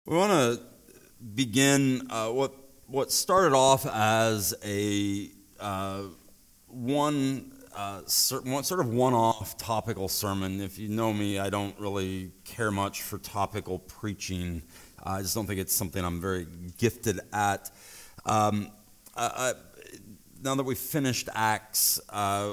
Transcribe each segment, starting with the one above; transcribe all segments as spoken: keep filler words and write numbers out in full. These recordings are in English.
We want to begin uh, what what started off as a uh, one, uh, one sort of one-off topical sermon. If you know me, I don't really care much for topical preaching. I just don't think it's something I'm very gifted at. Um, I, I, now that we've finished Acts, uh,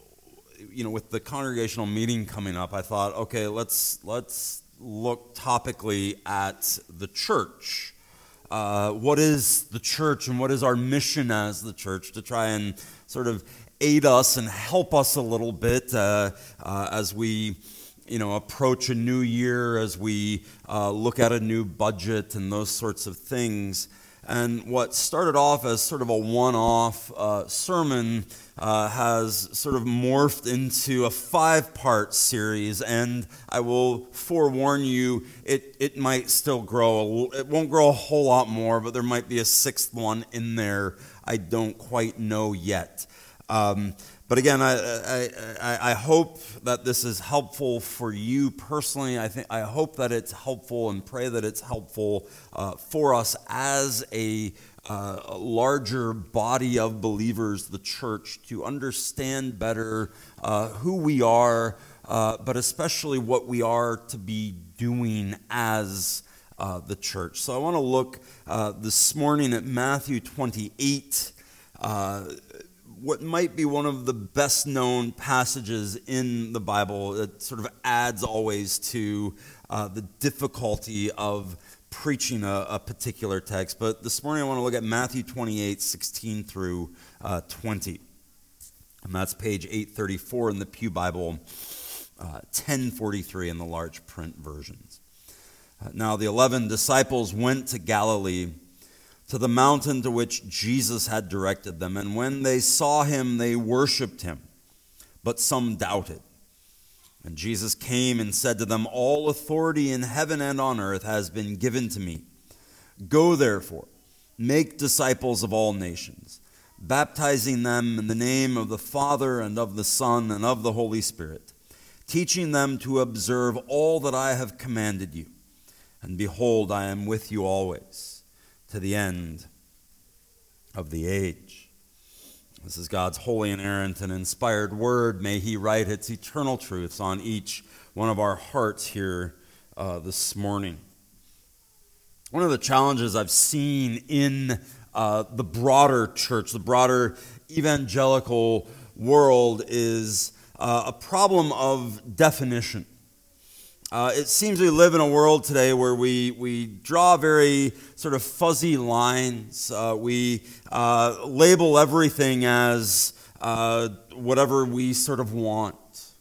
you know, with the congregational meeting coming up, I thought, okay, let's let's. look topically at the church. Uh, what is the church and what is our mission as the church, to try and sort of aid us and help us a little bit uh, uh, as we you know, approach a new year, as we uh, look at a new budget and those sorts of things. And what started off as sort of a one-off uh, sermon uh, has sort of morphed into a five-part series, and I will forewarn you, it, it might still grow. A, it won't grow a whole lot more, but there might be a sixth one in there. I don't quite know yet. Um, But again, I, I I hope that this is helpful for you personally. I think I hope that it's helpful, and pray that it's helpful uh, for us as a, uh, a larger body of believers, the church, to understand better uh, who we are, uh, but especially what we are to be doing as uh, the church. So I want to look uh, this morning at Matthew twenty-eight. Uh, What might be one of the best known passages in the Bible. It sort of adds always to uh, the difficulty of preaching a, a particular text. But this morning I want to look at Matthew twenty-eight, sixteen through uh, twenty. And that's page eight thirty-four in the Pew Bible, uh, ten forty-three in the large print versions. Uh, now the eleven disciples went to Galilee, to the mountain to which Jesus had directed them. And when they saw him, they worshipped him, but some doubted. And Jesus came and said to them, "All authority in heaven and on earth has been given to me. Go therefore, make disciples of all nations, baptizing them in the name of the Father and of the Son and of the Holy Spirit, teaching them to observe all that I have commanded you. And behold, I am with you always, to the end of the age." This is God's holy, inerrant, and inspired word. May he write its eternal truths on each one of our hearts here uh, this morning. One of the challenges I've seen in uh, the broader church, the broader evangelical world, is uh, a problem of definition. Uh, it seems we live in a world today where we, we draw very sort of fuzzy lines. Uh, we uh, label everything as uh, whatever we sort of want.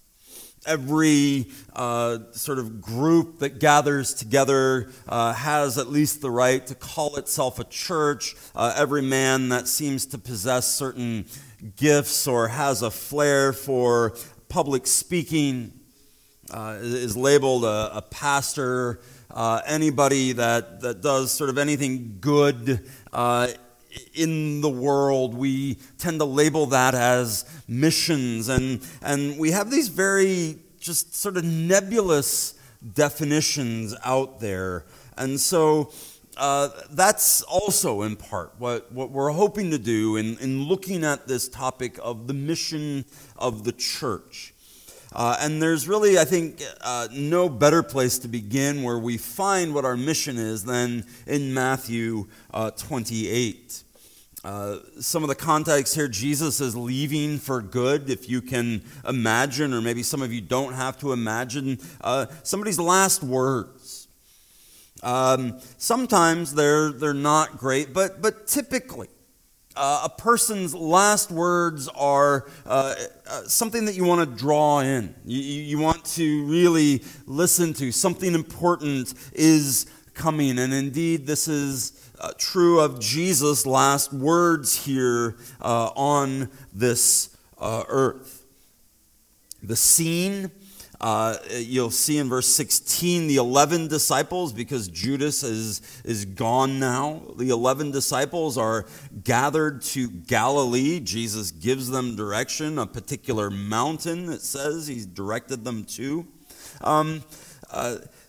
Every uh, sort of group that gathers together uh, has at least the right to call itself a church. Uh, every man that seems to possess certain gifts or has a flair for public speaking Uh, is labeled a, a pastor. Uh, anybody that, that does sort of anything good uh, in the world, we tend to label that as missions. And, and we have these very just sort of nebulous definitions out there. And so uh, that's also in part what, what we're hoping to do in, in looking at this topic of the mission of the church. Uh, and there's really, I think, uh, no better place to begin where we find what our mission is than in Matthew uh, twenty-eight. Uh, some of the context here, Jesus is leaving for good, if you can imagine, or maybe some of you don't have to imagine, uh, somebody's last words. Um, sometimes they're they're not great, but but typically, Uh, a person's last words are uh, uh, something that you want to draw in. You, you want to really listen to. Something important is coming. And indeed, this is uh, true of Jesus' last words here uh, on this uh, earth. The scene, Uh, you'll see in verse sixteen, the eleven disciples, because Judas is, is gone now, the eleven disciples are gathered to Galilee. Jesus gives them direction, a particular mountain, it says, he's directed them to. Um, uh,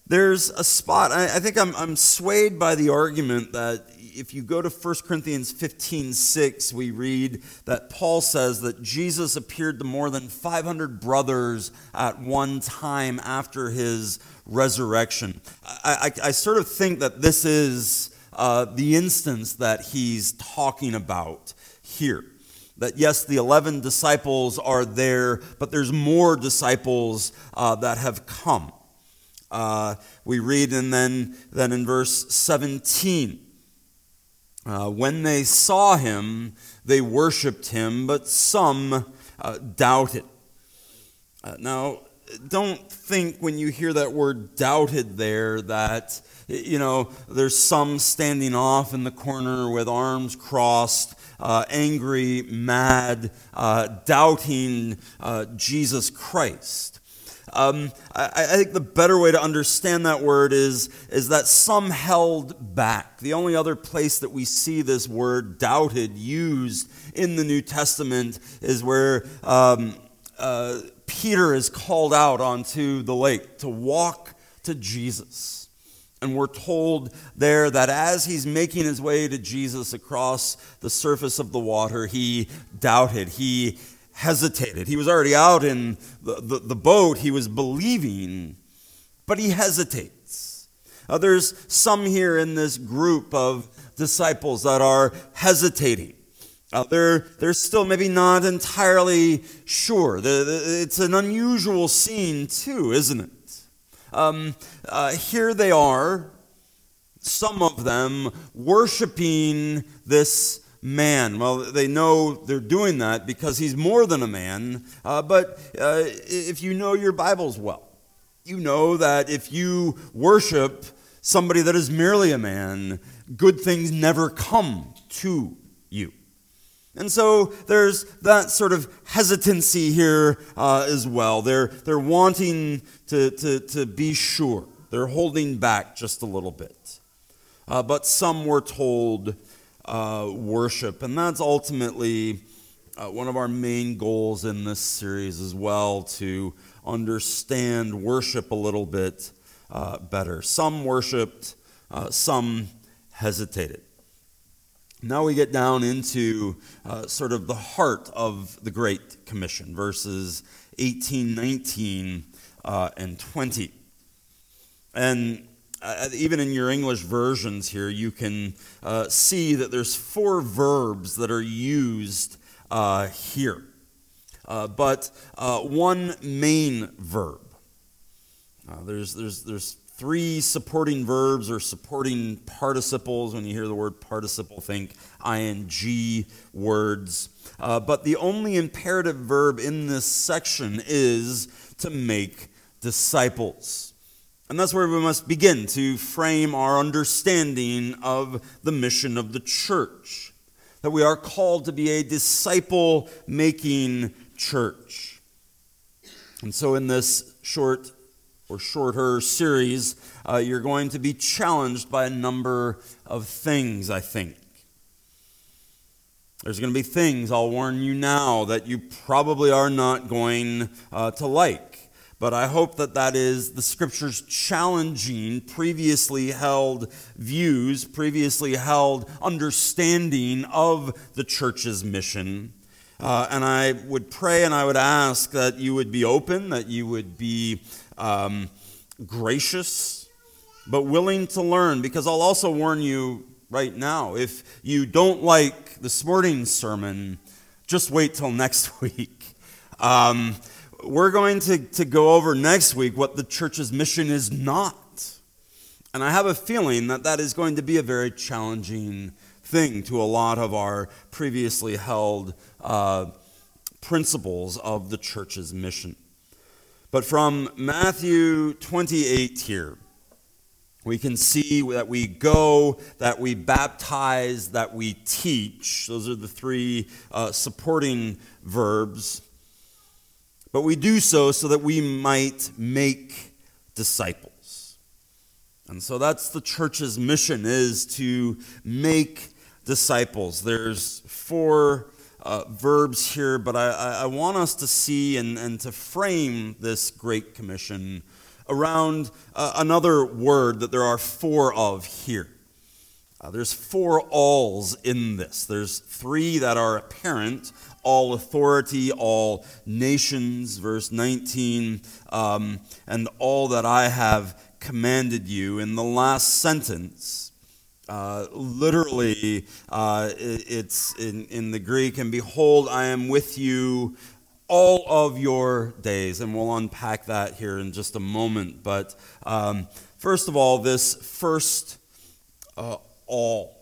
There's a spot, I, I think I'm, I'm swayed by the argument that if you go to First Corinthians fifteen six, we read that Paul says that Jesus appeared to more than five hundred brothers at one time after his resurrection. I, I, I sort of think that this is uh, the instance that he's talking about here. That yes, the eleven disciples are there, but there's more disciples uh, that have come. Uh, we read and then, then in verse seventeen, uh, when they saw him, they worshipped him, but some uh, doubted. Uh, now, don't think when you hear that word doubted there that, you know, there's some standing off in the corner with arms crossed, uh, angry, mad, uh, doubting uh, Jesus Christ. Um, I, I think the better way to understand that word is, is that some held back. The only other place that we see this word doubted used in the New Testament is where um, uh, Peter is called out onto the lake to walk to Jesus. And we're told there that as he's making his way to Jesus across the surface of the water, he doubted. He hesitated. He was already out in the, the, the boat. He was believing, but he hesitates. Uh, there's some here in this group of disciples that are hesitating. Uh, they're, they're still maybe not entirely sure. The, the, it's an unusual scene too, isn't it? Um, uh, here they are, some of them worshiping this man. Well, they know they're doing that because he's more than a man. Uh, but uh, if you know your Bibles well, you know that if you worship somebody that is merely a man, good things never come to you. And so there's that sort of hesitancy here uh, as well. They're they're wanting to, to, to be sure. They're holding back just a little bit. Uh, but some were told Uh, worship, and that's ultimately uh, one of our main goals in this series as well, to understand worship a little bit uh, better. Some worshiped, uh, some hesitated. Now we get down into uh, sort of the heart of the Great Commission, verses eighteen, nineteen, uh, and twenty. And Uh, even in your English versions here, you can uh, see that there's four verbs that are used uh, here. Uh, but uh, one main verb. Uh, there's, there's, there's three supporting verbs or supporting participles. When you hear the word participle, think ing words. Uh, but the only imperative verb in this section is to make disciples. And that's where we must begin to frame our understanding of the mission of the church. That we are called to be a disciple-making church. And so in this short or shorter series, uh, you're going to be challenged by a number of things, I think. There's going to be things, I'll warn you now, that you probably are not going uh, to like. But I hope that that is the Scripture's challenging previously held views, previously held understanding of the church's mission. Uh, and I would pray and I would ask that you would be open, that you would be um, gracious, but willing to learn. Because I'll also warn you right now, if you don't like this morning's sermon, just wait till next week. Um We're going to, to go over next week what the church's mission is not. And I have a feeling that that is going to be a very challenging thing to a lot of our previously held uh, principles of the church's mission. But from Matthew twenty-eight here, we can see that we go, that we baptize, that we teach. Those are the three uh, supporting verbs. But we do so so that we might make disciples. And so that's the church's mission, is to make disciples. There's four uh, verbs here, but I, I want us to see and, and to frame this Great Commission around uh, another word that there are four of here. Uh, there's four alls in this. There's three that are apparent: all authority, all nations, verse nineteen, um, and all that I have commanded you. In the last sentence, uh, literally, uh, it, it's in, in the Greek, and behold, I am with you all of your days. And we'll unpack that here in just a moment. But um, first of all, this first uh, all,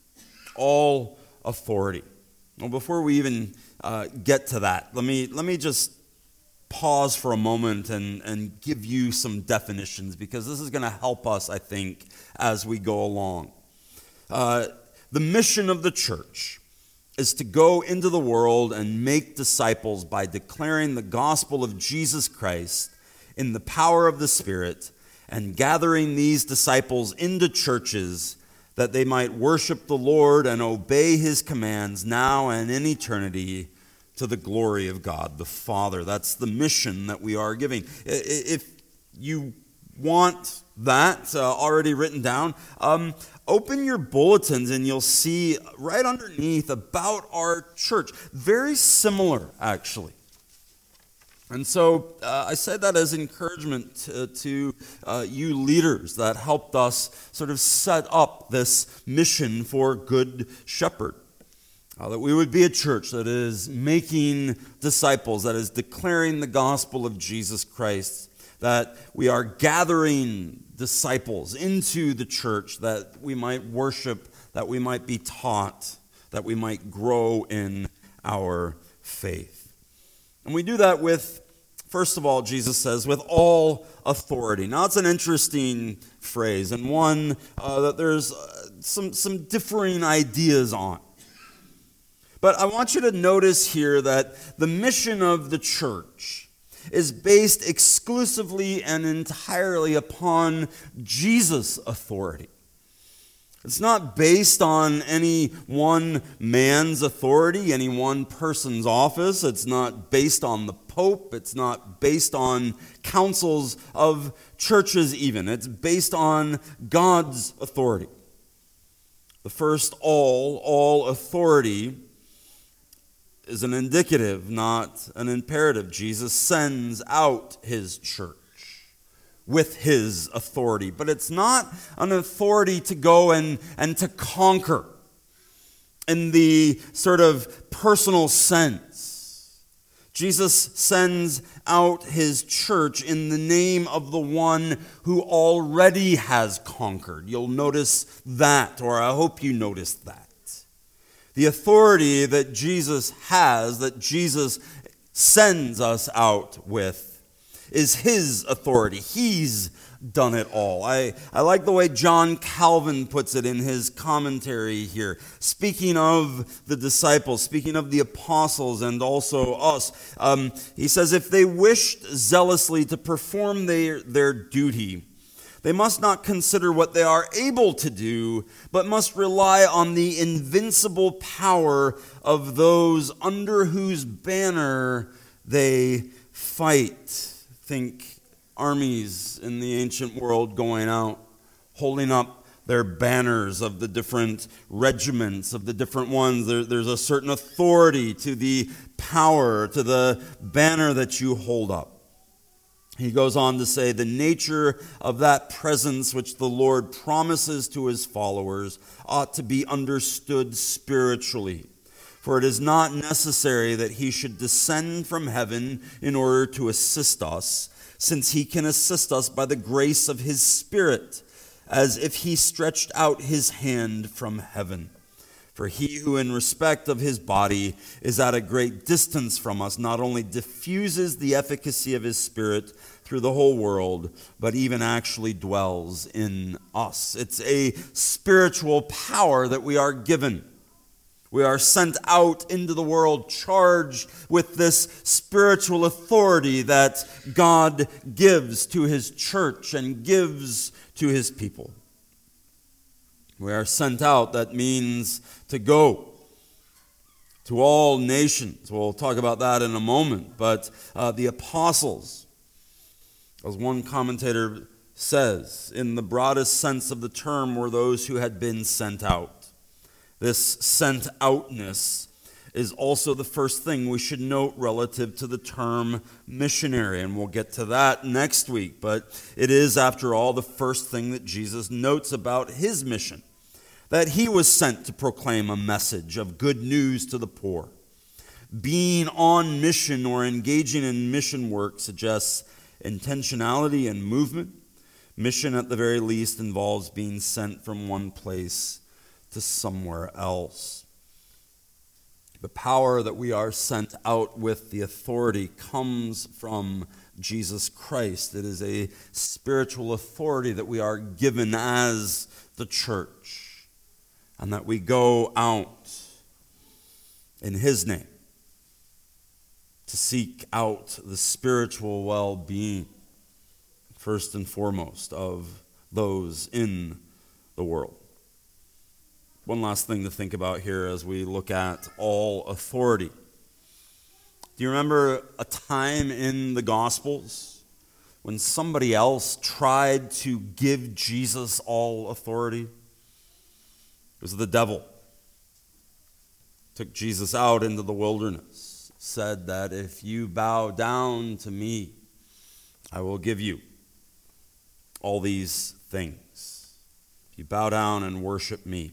all authority. Well, before we even uh, get to that, let me let me just pause for a moment and, and give you some definitions, because this is going to help us, I think, as we go along. Uh, the mission of the church is to go into the world and make disciples by declaring the gospel of Jesus Christ in the power of the Spirit, and gathering these disciples into churches that they might worship the Lord and obey his commands now and in eternity, to the glory of God the Father. That's the mission that we are giving. If you want that uh, already written down, um, open your bulletins and you'll see right underneath about our church. Very similar, actually. And so uh, I say that as encouragement to, to uh, you leaders that helped us sort of set up this mission for Good Shepherd. Uh, that we would be a church that is making disciples, that is declaring the gospel of Jesus Christ, that we are gathering disciples into the church, that we might worship, that we might be taught, that we might grow in our faith. And we do that with, first of all, Jesus says, with all authority. Now, it's an interesting phrase, and one uh, that there's uh, some, some differing ideas on. But I want you to notice here that the mission of the church is based exclusively and entirely upon Jesus' authority. It's not based on any one man's authority, any one person's office. It's not based on the Pope. It's not based on councils of churches even. It's based on God's authority. The first all, all authority is an indicative, not an imperative. Jesus sends out his church with his authority. But it's not an authority to go and, and to conquer in the sort of personal sense. Jesus sends out his church in the name of the one who already has conquered. You'll notice that, or I hope you notice that. The authority that Jesus has, that Jesus sends us out with, is his authority. He's done it all. I, I like the way John Calvin puts it in his commentary here. Speaking of the disciples, speaking of the apostles and also us, um, he says, if they wished zealously to perform their, their duty, they must not consider what they are able to do, but must rely on the invincible power of those under whose banner they fight. Think armies in the ancient world going out, holding up their banners of the different regiments, of the different ones. There, there's a certain authority to the power, to the banner that you hold up. He goes on to say, the nature of that presence which the Lord promises to his followers ought to be understood spiritually. For it is not necessary that he should descend from heaven in order to assist us, since he can assist us by the grace of his Spirit, as if he stretched out his hand from heaven. For he who in respect of his body is at a great distance from us not only diffuses the efficacy of his Spirit through the whole world, but even actually dwells in us. It's a spiritual power that we are given. We are sent out into the world charged with this spiritual authority that God gives to his church and gives to his people. We are sent out, that means to go to all nations. We'll talk about that in a moment. But uh, the apostles, As one commentator says, in the broadest sense of the term were those who had been sent out. This sent outness is also the first thing we should note relative to the term missionary, and we'll get to that next week. But it is, after all, the first thing that Jesus notes about his mission, that he was sent to proclaim a message of good news to the poor. Being on mission or engaging in mission work suggests intentionality and movement. Mission, at the very least, involves being sent from one place to somewhere else. The power that we are sent out with, the authority, comes from Jesus Christ. It is a spiritual authority that we are given as the church, and that we go out in his name to seek out the spiritual well-being, first and foremost, of those in the world. One last thing to think about here as we look at all authority. Do you remember a time in the Gospels when somebody else tried to give Jesus all authority? It was the devil. Took Jesus out into the wilderness, said that if you bow down to me, I will give you all these things. If you bow down and worship me.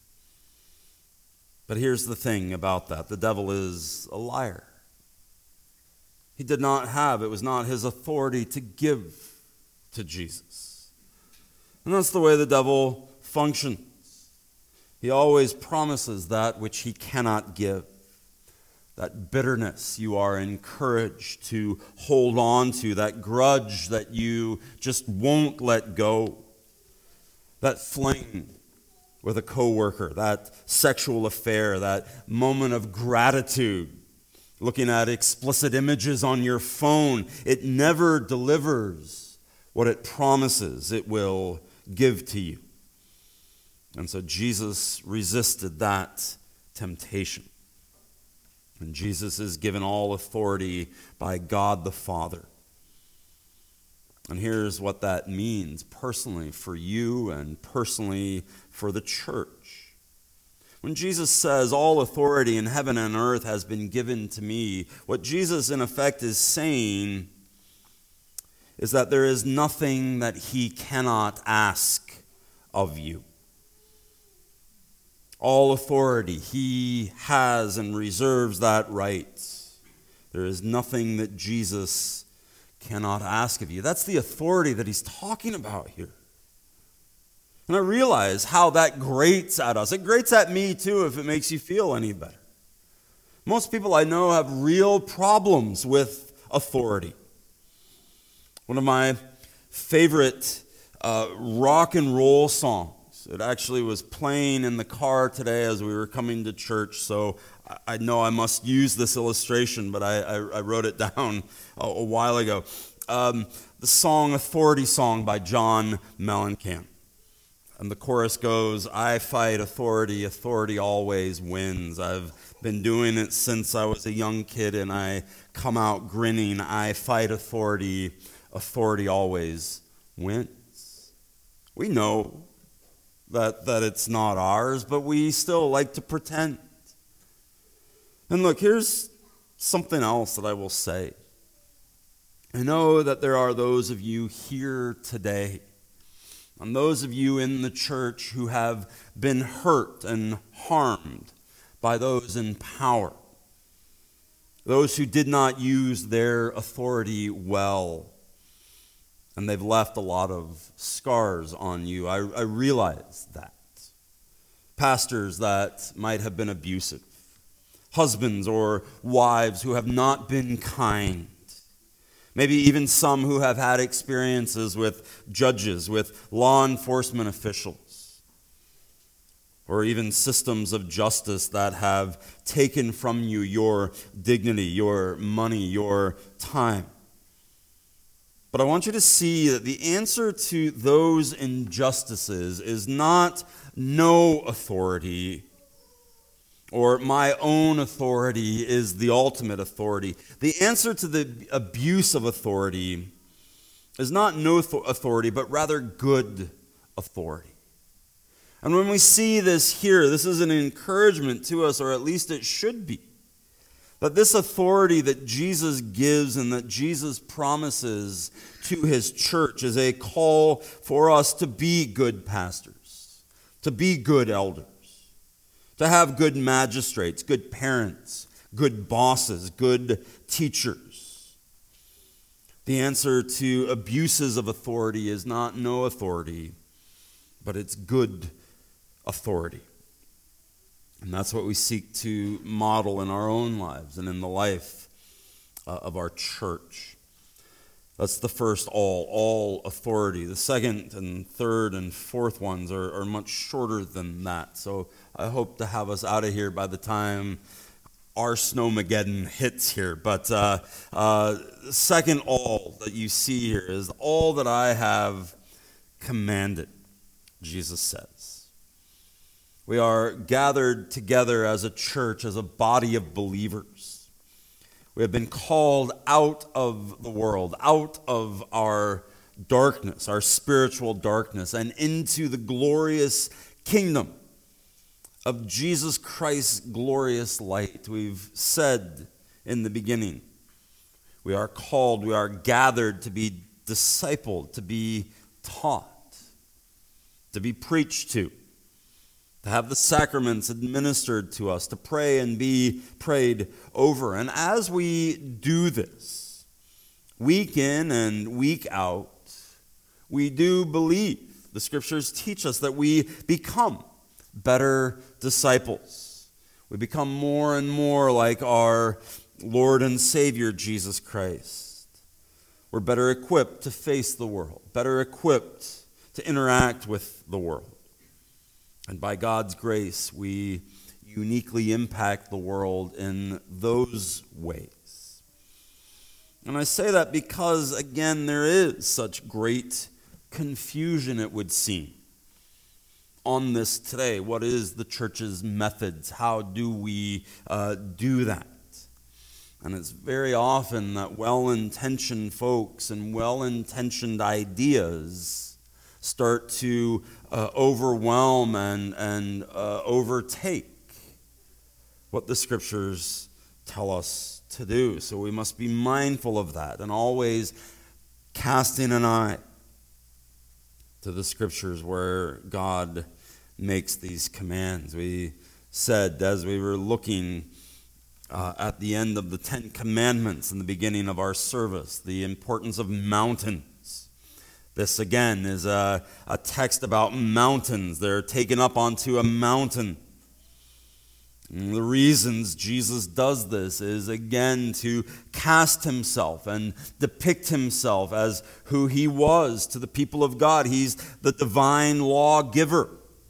But here's the thing about that. The devil is a liar. He did not have, it was not his authority to give to Jesus. And that's the way the devil functions. He always promises that which he cannot give. That bitterness you are encouraged to hold on to, that grudge that you just won't let go, that fling with a coworker, that sexual affair, that moment of gratitude, looking at explicit images on your phone, it never delivers what it promises it will give to you. And so Jesus resisted that temptation. And Jesus is given all authority by God the Father. And here's what that means personally for you and personally for the church. When Jesus says, all authority in heaven and earth has been given to me, what Jesus in effect is saying is that there is nothing that he cannot ask of you. All authority, he has and reserves that right. There is nothing that Jesus cannot ask of you. That's the authority that he's talking about here. And I realize how that grates at us. It grates at me too if it makes you feel any better. Most people I know have real problems with authority. One of my favorite uh, rock and roll songs, it actually was playing in the car today as we were coming to church, so I know I must use this illustration, but I, I, I wrote it down a, a while ago. Um, the song Authority Song by John Mellencamp. And the chorus goes, I fight authority, authority always wins. I've been doing it since I was a young kid and I come out grinning. I fight authority, authority always wins. We know that, that it's not ours, but we still like to pretend. And look, here's something else that I will say. I know that there are those of you here today, and those of you in the church who have been hurt and harmed by those in power, those who did not use their authority well, and they've left a lot of scars on you. I, I realize that. Pastors that might have been abusive, husbands or wives who have not been kind, maybe even some who have had experiences with judges, with law enforcement officials, or even systems of justice that have taken from you your dignity, your money, your time. But I want you to see that the answer to those injustices is not no authority, or my own authority is the ultimate authority. The answer to the abuse of authority is not no authority, but rather good authority. And when we see this here, this is an encouragement to us, or at least it should be, that this authority that Jesus gives and that Jesus promises to his church is a call for us to be good pastors, to be good elders, to have good magistrates, good parents, good bosses, good teachers. The answer to abuses of authority is not no authority, but it's good authority. And that's what we seek to model in our own lives and in the life uh, of our church. That's the first all, all authority. The second and third and fourth ones are, are much shorter than that. So I hope to have us out of here by the time our Snowmageddon hits here. But uh, uh, second all that you see here is all that I have commanded, Jesus says. We are gathered together as a church, as a body of believers. We have been called out of the world, out of our darkness, our spiritual darkness, and into the glorious kingdom of Jesus Christ's glorious light. We've said in the beginning, we are called, we are gathered to be discipled, to be taught, to be preached to, to have the sacraments administered to us, to pray and be prayed over. And as we do this, week in and week out, we do believe, the scriptures teach us, that we become better disciples. We become more and more like our Lord and Savior, Jesus Christ. We're better equipped to face the world, better equipped to interact with the world. And by God's grace, we uniquely impact the world in those ways. And I say that because, again, there is such great confusion, it would seem, on this today. What is the church's methods? How do we uh, do that? And it's very often that well-intentioned folks and well-intentioned ideas start to uh, overwhelm and, and uh, overtake what the scriptures tell us to do. So we must be mindful of that and always casting an eye to the scriptures where God makes these commands. We said as we were looking uh, at the end of the Ten Commandments in the beginning of our service, the importance of mountains. This, again, is a, a text about mountains. They're taken up onto a mountain. And the reasons Jesus does this is, again, to cast himself and depict himself as who he was to the people of God. He's the divine lawgiver.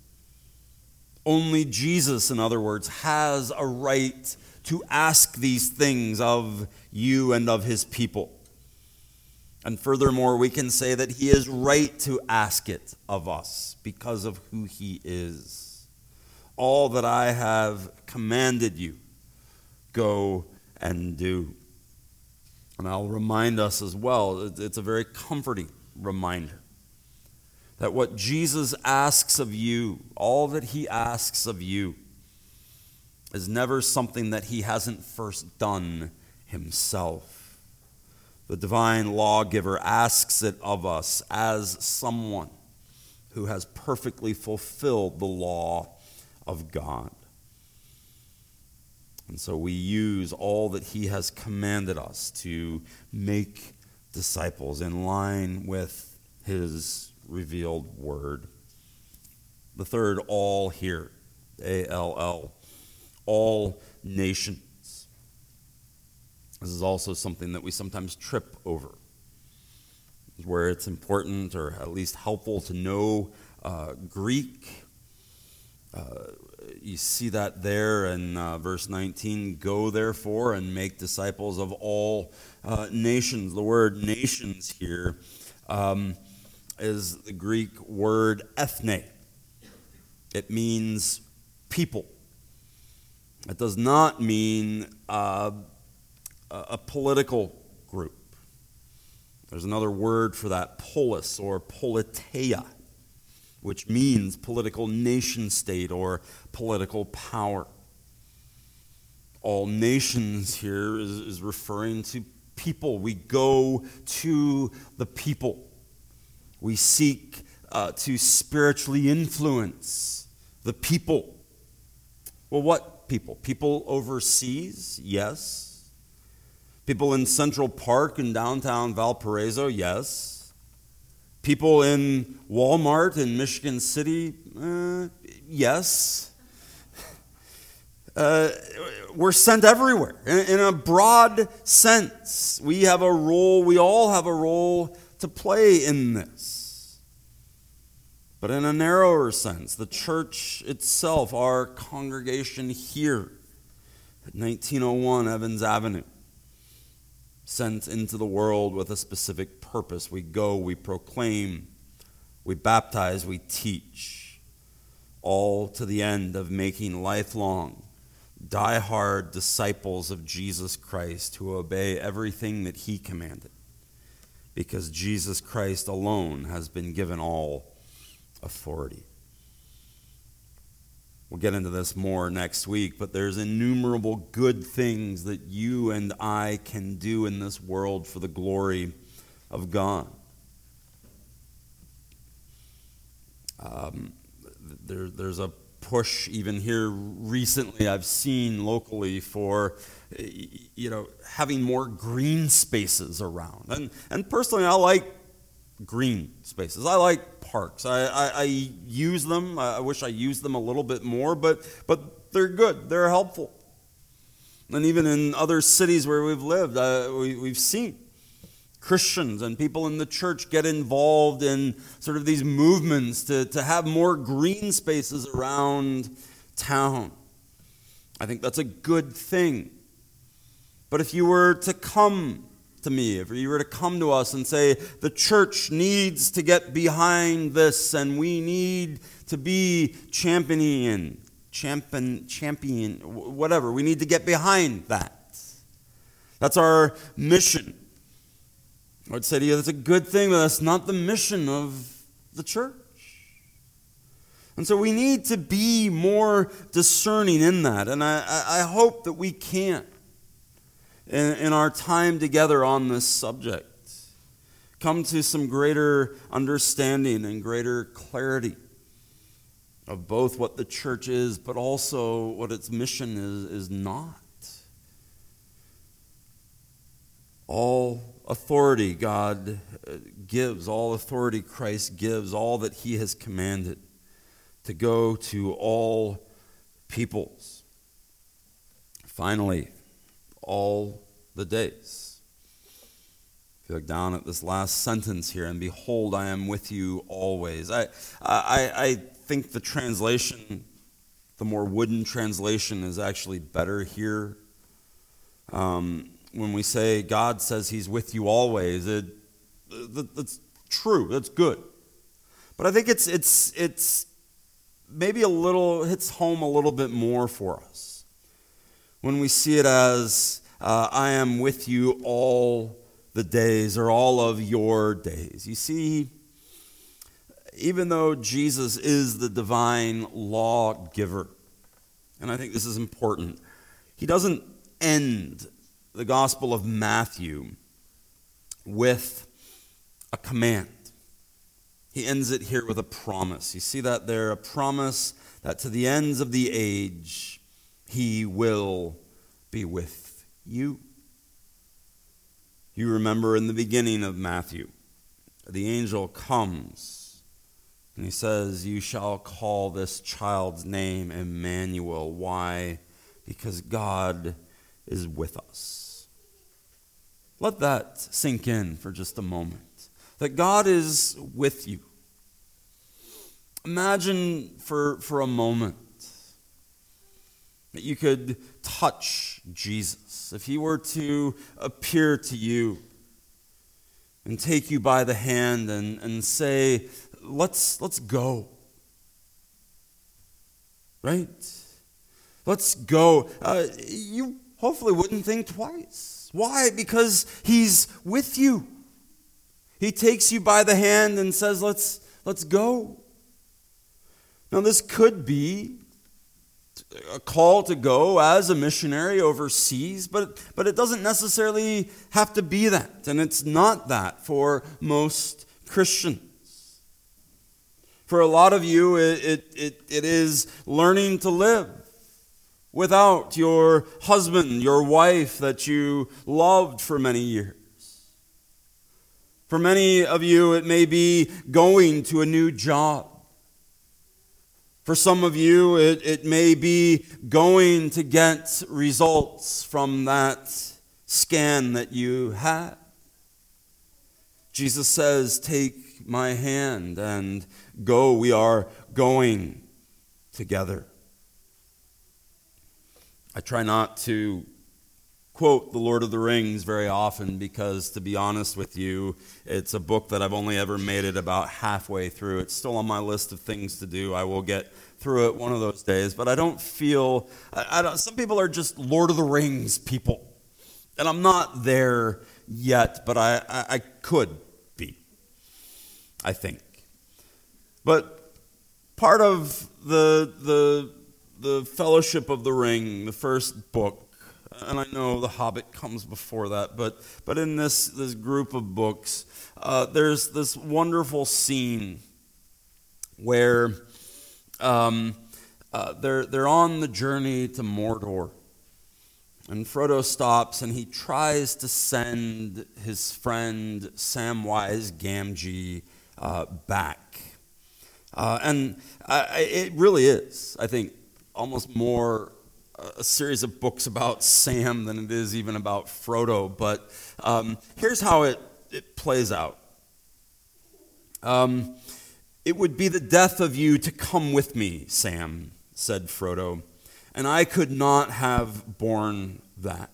Only Jesus, in other words, has a right to ask these things of you and of his people. And furthermore, we can say that he is right to ask it of us because of who he is. All that I have commanded you, go and do. And I'll remind us as well, it's a very comforting reminder that what Jesus asks of you, all that he asks of you, is never something that he hasn't first done himself. The divine lawgiver asks it of us as someone who has perfectly fulfilled the law of God. And so we use all that he has commanded us to make disciples in line with his revealed word. The third all here, A L L, all nations. This is also something that we sometimes trip over, where it's important or at least helpful to know uh, Greek. Uh, you see that there in uh, verse nineteen, go therefore and make disciples of all uh, nations. The word nations here um, is the Greek word ethne. It means people. It does not mean uh, a political group. There's another word for that, polis or politeia, which means political nation state or political power. All nations here is, is referring to people. We go to the people. We seek uh, to spiritually influence the people. Well, what people? People overseas? Yes. People in Central Park in downtown Valparaiso? Yes. People in Walmart in Michigan City? Uh, yes. Uh, we're sent everywhere in, in a broad sense. We have a role, we all have a role to play in this. But in a narrower sense, the church itself, our congregation here at nineteen oh one Evans Avenue, sent into the world with a specific purpose. We go, we proclaim, we baptize, we teach, all to the end of making lifelong, die-hard disciples of Jesus Christ who obey everything that he commanded, because Jesus Christ alone has been given all authority. We'll get into this more next week, but there's innumerable good things that you and I can do in this world for the glory of God. Um, there, there's a push even here recently I've seen locally for, you know, having more green spaces around. And and personally, I like green spaces. I like parks. I, I, I use them. I wish I used them a little bit more, but but they're good. They're helpful. And even in other cities where we've lived, uh, we, we've seen Christians and people in the church get involved in sort of these movements to, to have more green spaces around town. I think that's a good thing. But if you were to come to me, if you were to come to us and say, the church needs to get behind this and we need to be championing, champion, champion, whatever, we need to get behind that. That's our mission. I would say to you, that's a good thing, but that's not the mission of the church. And so we need to be more discerning in that. And I, I hope that we can, in, in our time together on this subject, come to some greater understanding and greater clarity of both what the church is, but also what its mission is, is not. All authority God gives, all authority Christ gives, all that he has commanded to go to all peoples. Finally, all the days. If you look down at this last sentence here, and behold, I am with you always. I, I, I think the translation, the more wooden translation, is actually better here. Um, When we say God says he's with you always, it, that's true, that's good. But I think it's it's it's maybe a little, hits home a little bit more for us when we see it as, uh, I am with you all the days, or all of your days. You see, even though Jesus is the divine lawgiver, and I think this is important, he doesn't end the Gospel of Matthew with a command. He ends it here with a promise. You see that there, a promise that to the ends of the age, he will be with you. You remember in the beginning of Matthew, the angel comes and he says, you shall call this child's name Emmanuel. Why? Because God is with us. Let that sink in for just a moment. That God is with you. Imagine for, for a moment that you could touch Jesus. If he were to appear to you and take you by the hand and, and say, let's, let's go. Right? Let's go. Uh, you hopefully wouldn't think twice. Why? Because he's with you. He takes you by the hand and says, let's, let's go. Now, this could be a call to go as a missionary overseas, but, but it doesn't necessarily have to be that. And it's not that for most Christians. For a lot of you, it, it, it, it is learning to live without your husband, your wife that you loved for many years. For many of you, it may be going to a new job. For some of you, it, it may be going to get results from that scan that you had. Jesus says, take my hand and go. We are going together. I try not to quote The Lord of the Rings very often because, to be honest with you, it's a book that I've only ever made it about halfway through. It's still on my list of things to do. I will get through it one of those days, but I don't feel, I, I don't, some people are just Lord of the Rings people, and I'm not there yet, but I, I, I could be, I think. But part of the, the, the Fellowship of the Ring, the first book, and I know The Hobbit comes before that, but but in this, this group of books, uh, there's this wonderful scene where um, uh, they're they're on the journey to Mordor, and Frodo stops and he tries to send his friend Samwise Gamgee uh, back, uh, and I, it really is, I think, almost more a series of books about Sam than it is even about Frodo. But um, here's how it, it plays out. Um, it would be the death of you to come with me, Sam, said Frodo, and I could not have borne that.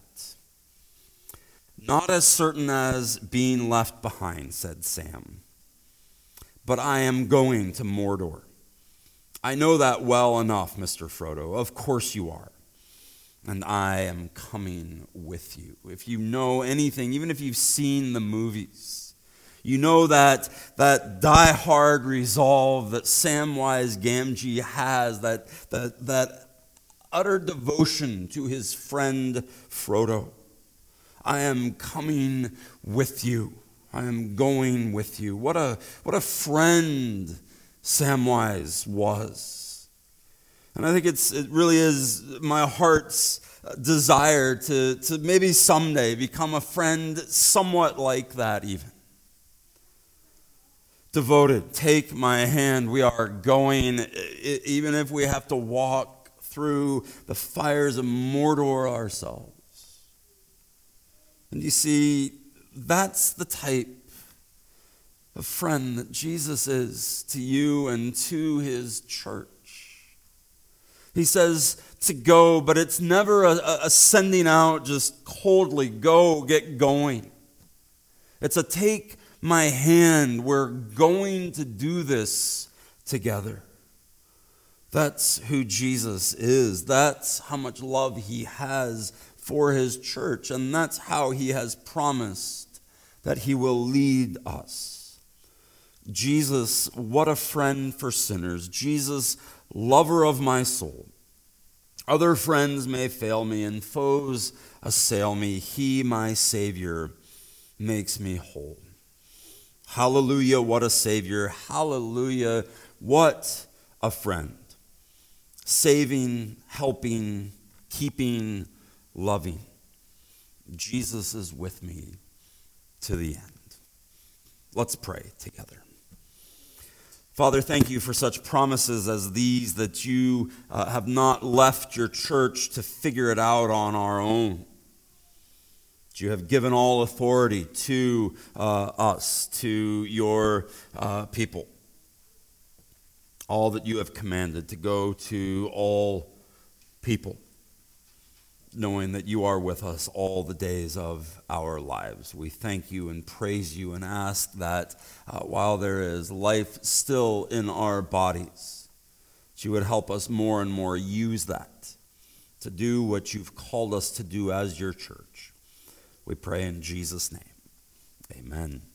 Not as certain as being left behind, said Sam, but I am going to Mordor. I know that well enough, Mister Frodo. Of course you are. And I am coming with you. If you know anything, even if you've seen the movies, you know that that die-hard resolve that Samwise Gamgee has, that, that, that utter devotion to his friend Frodo. I am coming with you. I am going with you. What a, what a friend Samwise was. And I think it's it really is my heart's desire to, to maybe someday become a friend somewhat like that even. Devoted, take my hand, we are going, even if we have to walk through the fires of Mordor ourselves. And you see, that's the type of friend that Jesus is to you and to his church. He says to go, but it's never a, a sending out just coldly, go, get going. It's a take my hand, we're going to do this together. That's who Jesus is. That's how much love he has for his church, and that's how he has promised that he will lead us. Jesus, what a friend for sinners. Jesus, lover of my soul. Other friends may fail me and foes assail me. He, my Savior, makes me whole. Hallelujah, what a Savior. Hallelujah, what a friend. Saving, helping, keeping, loving. Jesus is with me to the end. Let's pray together. Father, thank you for such promises as these, that you uh, have not left your church to figure it out on our own. That you have given all authority to uh, us, to your uh, people. All that you have commanded to go to all people, knowing that you are with us all the days of our lives. We thank you and praise you and ask that uh, while there is life still in our bodies, that you would help us more and more use that to do what you've called us to do as your church. We pray in Jesus' name. Amen.